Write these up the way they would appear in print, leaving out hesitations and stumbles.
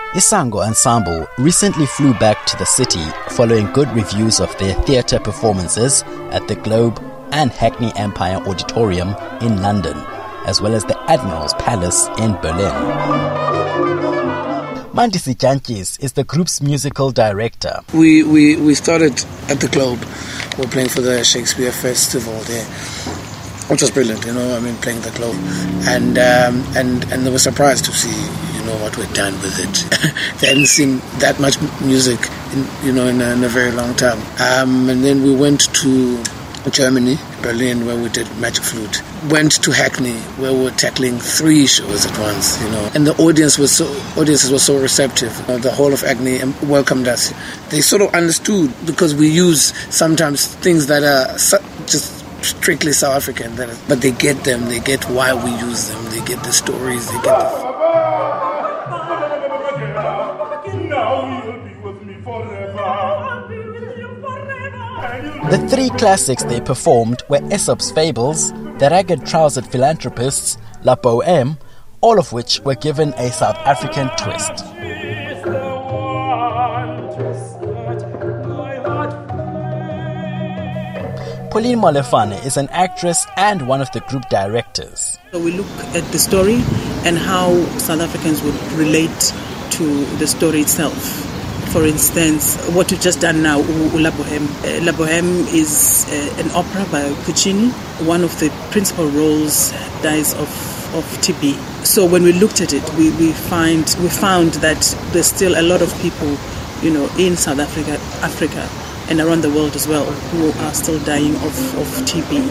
Isango Ensemble recently flew back to the city following good reviews of their theatre performances at the Globe and Hackney Empire Auditorium in London, as well as the Admiral's Palace in Berlin. Mandisi Jantjies is the group's musical director. We started at the Globe. We were playing for the Shakespeare Festival there, which was brilliant, playing the Globe. And they were surprised to see, what we'd done with it. They hadn't seen that much music, in a very long time. And then we went to Germany, Berlin, where we did Magic Flute. Went to Hackney, where we were tackling 3 shows at once, And the audiences were so receptive. The whole of Hackney welcomed us. They sort of understood, because we use sometimes things that are just strictly South African, but they get them. They get why we use them. They get the stories. They get the... The 3 classics they performed were Aesop's Fables, The Ragged-Trousered Philanthropists, La Bohème, all of which were given a South African twist. Pauline Molefane is an actress and one of the group directors. So we look at the story and how South Africans would relate to the story itself. For instance, what we've just done now, La Bohème. La Bohème is an opera by Puccini. One of the principal roles dies of TB. So when we looked at it, we found that there's still a lot of people, in South Africa, and around the world as well, who are still dying of TB.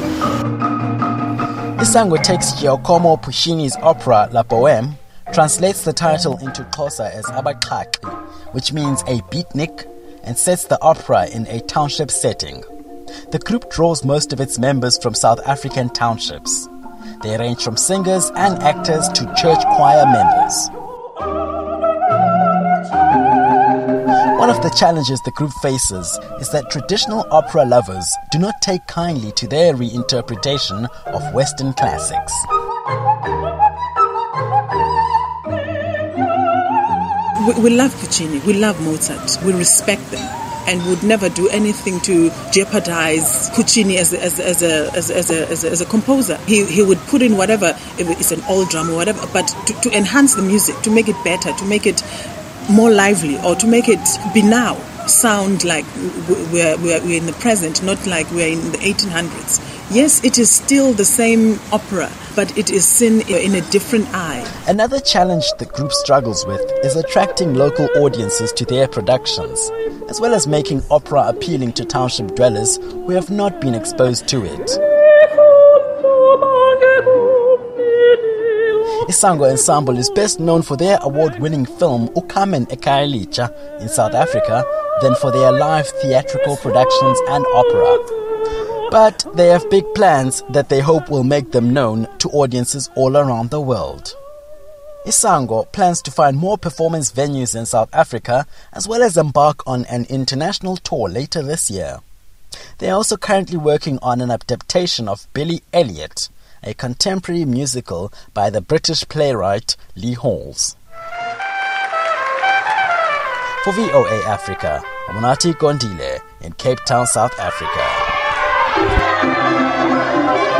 Isango takes Giacomo Puccini's opera La Bohème, translates the title into Xhosa as Abaxhaki, which means a beatnik, and sets the opera in a township setting. The group draws most of its members from South African townships. They range from singers and actors to church choir members. One of the challenges the group faces is that traditional opera lovers do not take kindly to their reinterpretation of Western classics. We love Puccini, we love Mozart, we respect them, and would never do anything to jeopardize Puccini as a composer. He would put in whatever, if it's an old drama or whatever, but to enhance the music, to make it better, to make it more lively, or to make it be now, sound like we're in the present, not like we're in the 1800s. Yes, it is still the same opera, but it is seen in a different eye. Another challenge the group struggles with is attracting local audiences to their productions, as well as making opera appealing to township dwellers who have not been exposed to it. Isango Ensemble is best known for their award-winning film Ukame Ekhaya Litsha in South Africa than for their live theatrical productions and opera. But they have big plans that they hope will make them known to audiences all around the world. Isango plans to find more performance venues in South Africa, as well as embark on an international tour later this year. They are also currently working on an adaptation of Billy Elliot, a contemporary musical by the British playwright Lee Halls. For VOA Africa, Amunati Gondile in Cape Town, South Africa.